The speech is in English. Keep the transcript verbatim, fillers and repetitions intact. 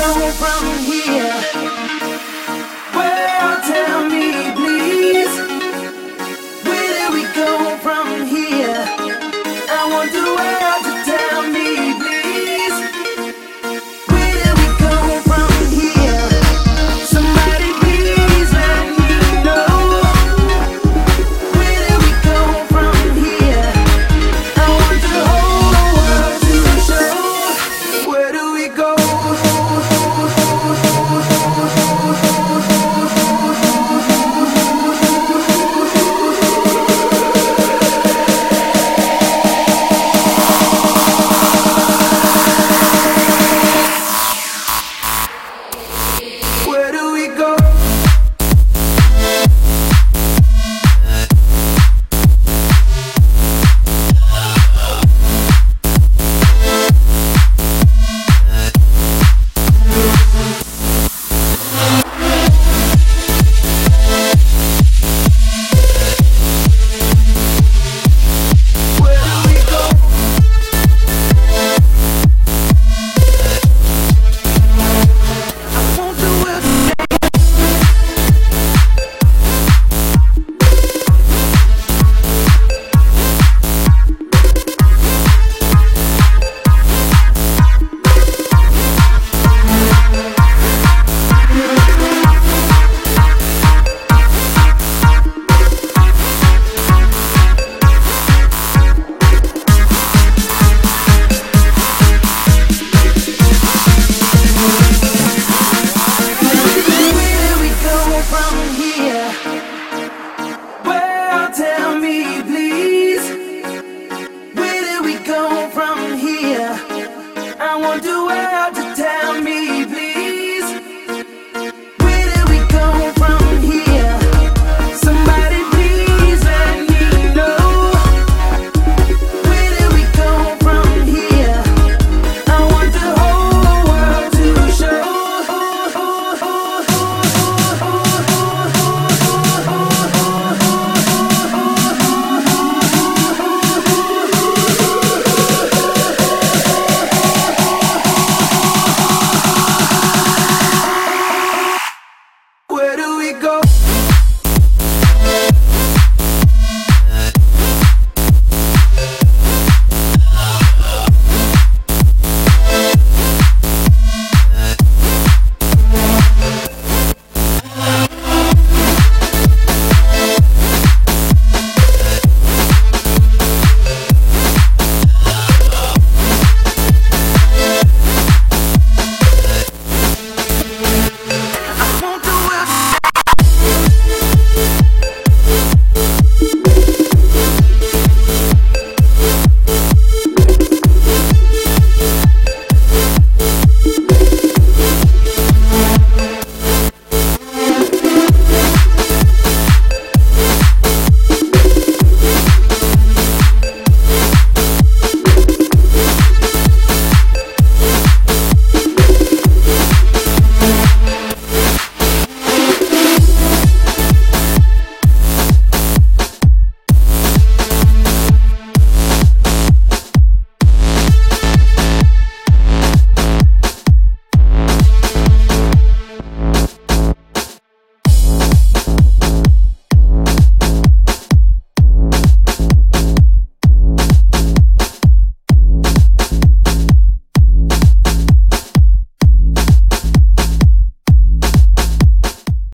go from here? Well, tell me, please. Where do we go from here? I want the world to tell me, please. Where do we go from here? Somebody please let me know. Where do we go from here? I want the whole world to show. Where do we go?